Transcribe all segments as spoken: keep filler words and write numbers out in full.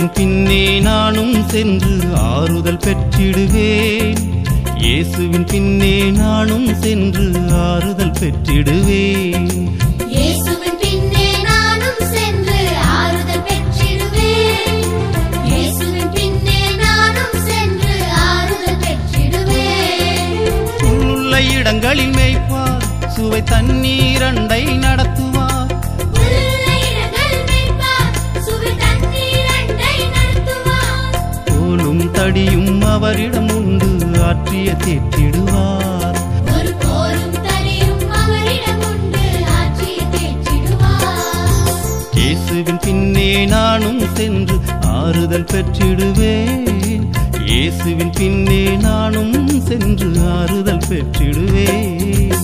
இயேசுவின் பின்னே நானும் சென்று ஆறுதல் பெற்றிடுவேன். இயேசுவின் பின்னே நானும் சென்று ஆறுதல் பெற்றிடுவேன். இயேசுவின் பின்னே நானும் சென்று ஆறுதல் பெற்றிடுவேன். இயேசுவின் பின்னே நானும் சென்று ஆறுதல் பெற்றிடுவேன். உள்ள இடங்களில் மேய்ப்பார், சுவை தண்ணீர் அண்டை நடத்துவார். உள்ள இடங்கள் மேய்ப்பார், சுவை தண்ணீர் அண்டை நடத்துவார். கோலும் தடியும் அவரிடம் உண்டு, ஆற்றிய தேற்றிடுவார். ஒரு கோலும் தடியும் அவரிடம் உண்டு, ஆற்றிய தேற்றிடுவார். இயேசுவின் பின்னே நானும் சென்று ஆறுதல் பெற்றிடுவேன். இயேசுவின் பின்னே நானும் சென்று ஆறுதல் பெற்றிடுவேன்.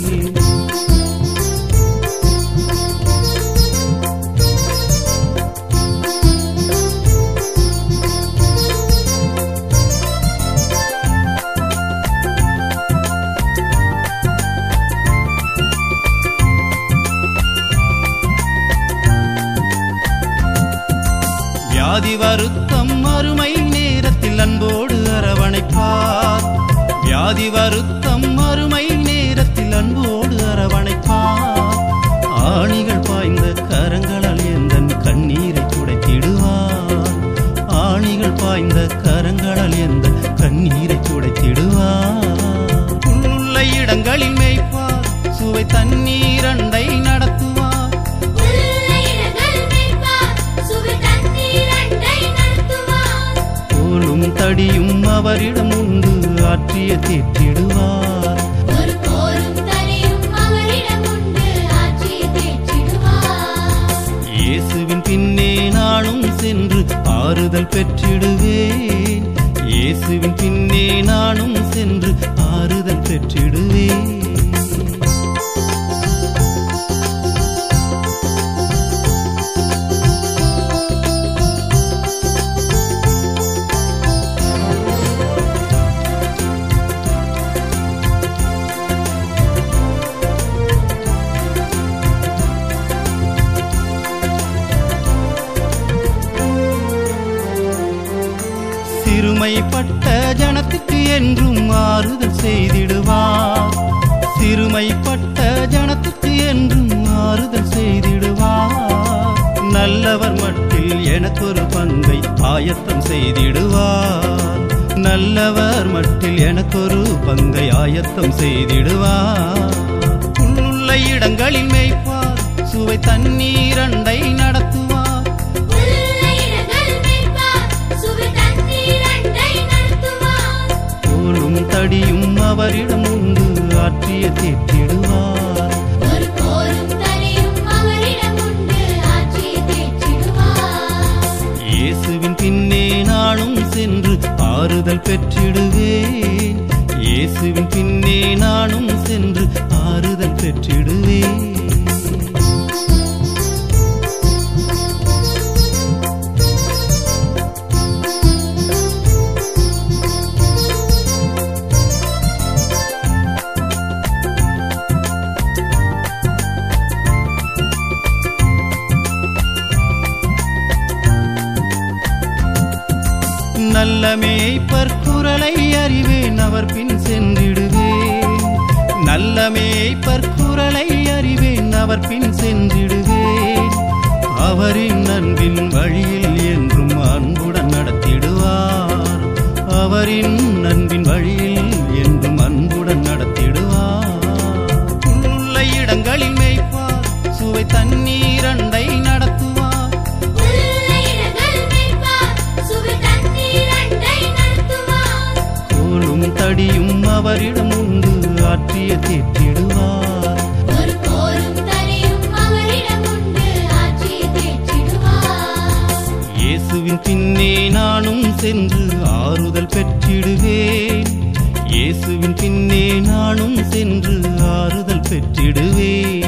வியாதி வருத்தம் அருமை நேரத்தில் அன்போடு அரவணைப்பார். வியாதி வருத்தம் அருமை நேரத்தில் அன்போடு அரவணைப்பார். ஆணிகள் பாய்ந்த கரங்களால் எந்தன் கண்ணீரை துடைத்திடுவார். ஆணிகள் பாய்ந்த கரங்களால் எந்த கண்ணீரை துடைத்திடுவார். உள்ள இடங்களில் மேய்ப்பார், சுவை தண்ணீர் அண்டை நடத்துவார். தடியும் அவரிடம் உண்டு, ஆற்றிய தேற்றிடுவார். ஒரு கோலும் தடியும் அவரிடம் உண்டு, ஆற்றிய தேற்றிடுவார். இயேசுவின் பின்னே நானும் சென்று ஆறுதல் பெற்றிடுவேன். இயேசுவின் பின்னே நானும் சென்று ஆறுதல் பெற்றிடுவேன். சிறுமைப்பட்ட ஜனத்துக்கு என்றும் ஆறுதல் செய்திடுவார். சிறுமைப்பட்ட ஜனத்துக்கு என்றும் ஆறுதல் செய்திடுவார். நல்லவர் மட்டில் எனக்கொரு பங்கை ஆயத்தம் செய்திடுவார். நல்லவர் மட்டில் எனக்கொரு பங்கை ஆயத்தம் செய்திடுவார். உள்ள இடங்களில் மேய்ப்பார், சுவை தண்ணீர் அண்டை நடத்துவார். தடியும் அவரிடம் உண்டு, ஆற்றிய தேற்றிடுவார். ஒரு கோலும் தடியும் அவரிடம் உண்டு, ஆற்றிய தேற்றிடுவார். இயேசுவின் பின்னே நானும் சென்று ஆறுதல் பெற்றிடுவேன். இயேசுவின் பின்னே நானும் சென்று ஆறுதல் பெற்றிடுவேன். நல்ல மேய்ப்பர் குரலை அறிவேன், அவர் பின் சென்றிடுவேன். நல்ல மேய்ப்பர் குரலை அறிவேன், அவர் பின் சென்றிடுவேன். அவரின் அன்பின் வழியில் என்றும் அன்புடன் நடத்திடுவார். அவரின் அன்பின் வழியில் என்றும் அன்புடன் நடத்திடுவார். உள்ள இடங்களில் மேய்ப்பார், சுவை தண்ணீர் அண்டை நடத்துவார். தடியும் அவரிடம் உண்டு, ஆற்றிய தேற்றிடுவார். ஒரு கோலும் தடியும் அவரிடம் உண்டு, ஆற்றிய தேற்றிடுவார். இயேசுவின் பின்னே நானும் சென்று ஆறுதல் பெற்றிடுவேன். இயேசுவின் பின்னே நானும் சென்று ஆறுதல் பெற்றிடுவேன்.